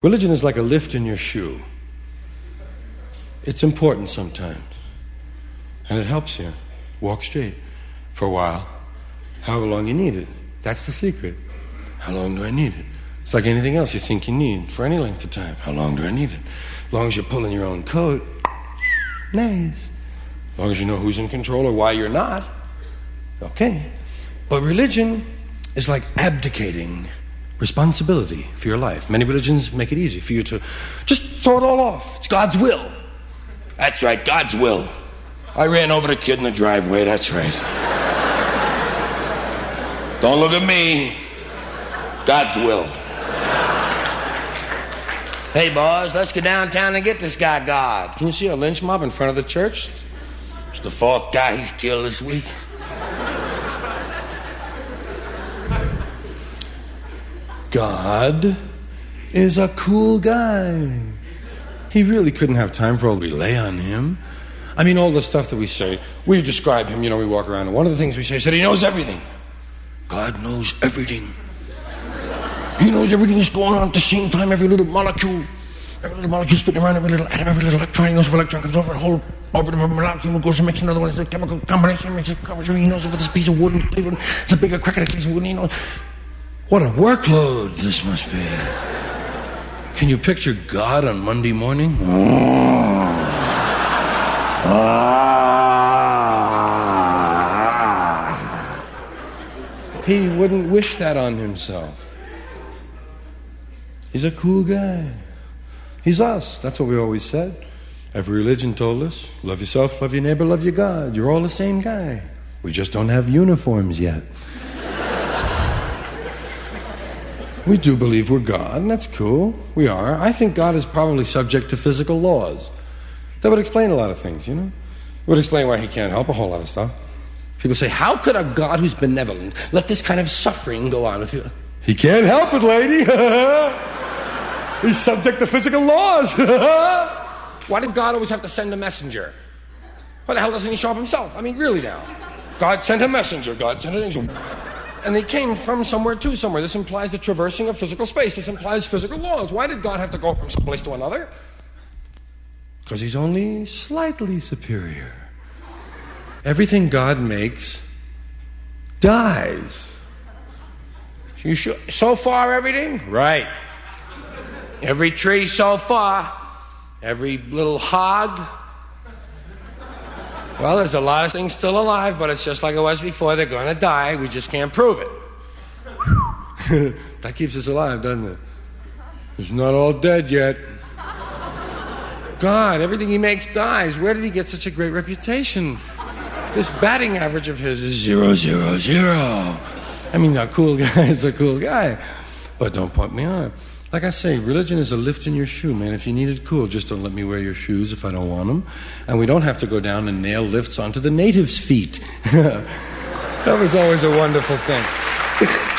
Religion is like a lift in your shoe. It's important sometimes. And it helps you walk straight for a while, however long you need it. That's the secret. How long do I need it? It's like anything else you think you need for any length of time. How long do I need it? As long as you're pulling your own coat, nice. As long as you know who's in control or why you're not, okay. But religion is like abdicating responsibility for your life. Many religions make it easy for you to just throw it all off. It's God's will. That's right, God's will. I ran over the kid in the driveway, that's right. Don't look at me. God's will. Hey, boys, let's go downtown and get this guy, God. Can you see a lynch mob in front of the church? It's the fourth guy he's killed this week. God is a cool guy. He really couldn't have time for all we lay on him. I mean, all the stuff that we say, we describe him, we walk around, and one of the things we say is that he knows everything. God knows everything. He knows everything that's going on at the same time, every little molecule spinning around, every little atom, every little electron. He knows if an electron comes over a whole orbit of a molecule, goes and makes another one. It's a chemical combination, makes a combination. He knows if this piece of wood and flavor, it's a bigger crack in a piece of wood. He knows. What a workload this must be. Can you picture God on Monday morning? He wouldn't wish that on himself. He's a cool guy. He's us. That's what we always said. Every religion told us, love yourself, love your neighbor, love your God. You're all the same guy. We just don't have uniforms yet. We do believe we're God, and that's cool. We are. I think God is probably subject to physical laws. That would explain a lot of things, It would explain why he can't help a whole lot of stuff. People say, how could a God who's benevolent let this kind of suffering go on with you? He can't help it, lady. He's subject to physical laws. Why did God always have to send a messenger? Why the hell doesn't he show up himself? I mean, really now. God sent a messenger. God sent an angel. And they came from somewhere to somewhere. This implies the traversing of physical space. This implies physical laws. Why did God have to go from some place to another? Because he's only slightly superior. Everything God makes dies. You sure? So far, everything? Right. Every tree so far. Every little hog. Well, there's a lot of things still alive, but it's just like it was before. They're going to die. We just can't prove it. That keeps us alive, doesn't it? It's not all dead yet. God, everything he makes dies. Where did he get such a great reputation? This batting average of his is 0, 0, 0. I mean, a cool guy is a cool guy. But don't put me on. Like I say, religion is a lift in your shoe, man. If you need it, cool. Just don't let me wear your shoes if I don't want them. And we don't have to go down and nail lifts onto the natives' feet. That was always a wonderful thing.